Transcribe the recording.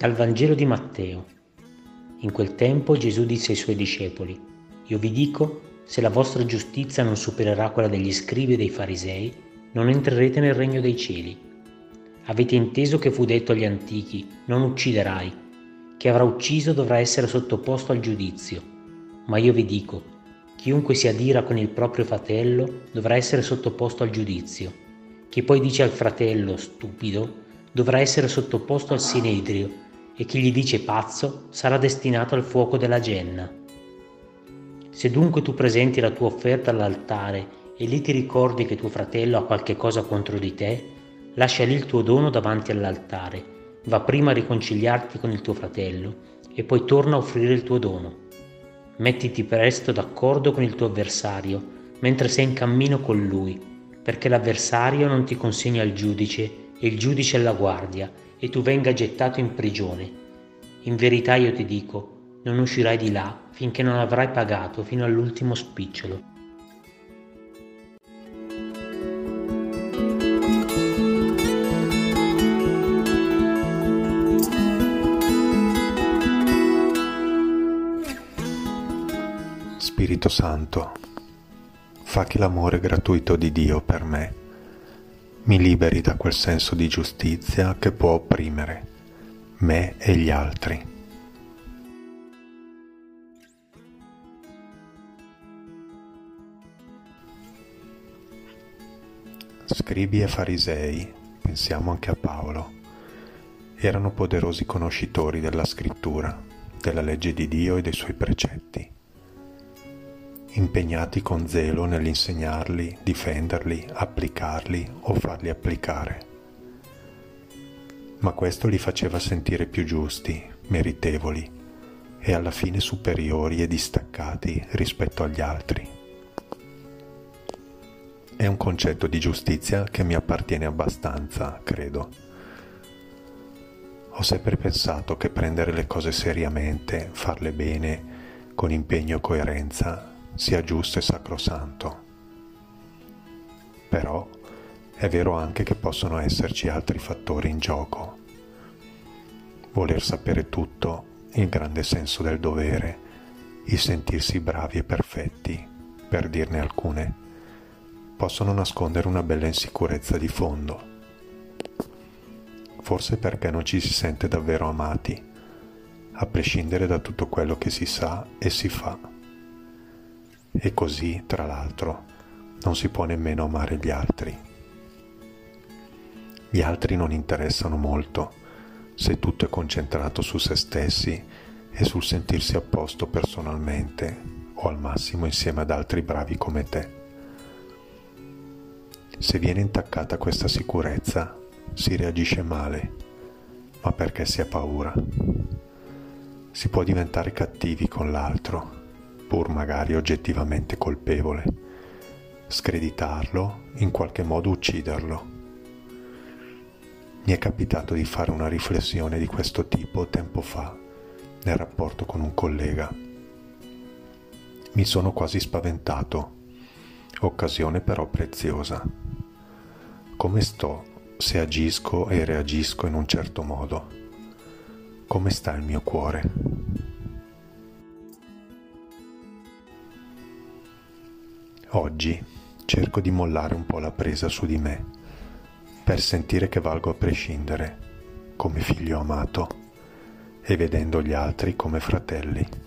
Dal Vangelo di Matteo. In quel tempo Gesù disse ai suoi discepoli: Io vi dico, se la vostra giustizia non supererà quella degli scribi e dei farisei, non entrerete nel regno dei cieli. Avete inteso che fu detto agli antichi: non ucciderai. Chi avrà ucciso dovrà essere sottoposto al giudizio. Ma io vi dico, chiunque si adira con il proprio fratello dovrà essere sottoposto al giudizio. Chi poi dice al fratello stupido dovrà essere sottoposto al sinedrio, e chi gli dice pazzo sarà destinato al fuoco della genna. Se dunque tu presenti la tua offerta all'altare e lì ti ricordi che tuo fratello ha qualche cosa contro di te, lascia lì il tuo dono davanti all'altare, va prima a riconciliarti con il tuo fratello e poi torna a offrire il tuo dono. Mettiti presto d'accordo con il tuo avversario mentre sei in cammino con lui, perché l'avversario non ti consegni al giudice e il giudice alla guardia, e tu venga gettato in prigione. In verità io ti dico, non uscirai di là finché non avrai pagato fino all'ultimo spicciolo. Spirito Santo, fa che l'amore gratuito di Dio per me mi liberi da quel senso di giustizia che può opprimere me e gli altri. Scribi e farisei, pensiamo anche a Paolo, erano poderosi conoscitori della scrittura, della legge di Dio e dei suoi precetti, impegnati con zelo nell'insegnarli, difenderli, applicarli o farli applicare. Ma questo li faceva sentire più giusti, meritevoli e alla fine superiori e distaccati rispetto agli altri. È un concetto di giustizia che mi appartiene abbastanza, credo. Ho sempre pensato che prendere le cose seriamente, farle bene, con impegno e coerenza, sia giusto e sacrosanto. Però è vero anche che possono esserci altri fattori in gioco. Voler sapere tutto, il grande senso del dovere, il sentirsi bravi e perfetti, per dirne alcune, possono nascondere una bella insicurezza di fondo. Forse perché non ci si sente davvero amati, a prescindere da tutto quello che si sa e si fa. E così, tra l'altro, non si può nemmeno amare gli altri. Gli altri non interessano molto, se tutto è concentrato su se stessi e sul sentirsi a posto personalmente o al massimo insieme ad altri bravi come te. Se viene intaccata questa sicurezza, si reagisce male, ma perché si ha paura. Si può diventare cattivi con l'altro, pur magari oggettivamente colpevole, screditarlo, in qualche modo ucciderlo. Mi è capitato di fare una riflessione di questo tipo tempo fa, nel rapporto con un collega. Mi sono quasi spaventato, occasione però preziosa. Come sto se agisco e reagisco in un certo modo? Come sta il mio cuore? Oggi cerco di mollare un po' la presa su di me, per sentire che valgo a prescindere, come figlio amato, e vedendo gli altri come fratelli.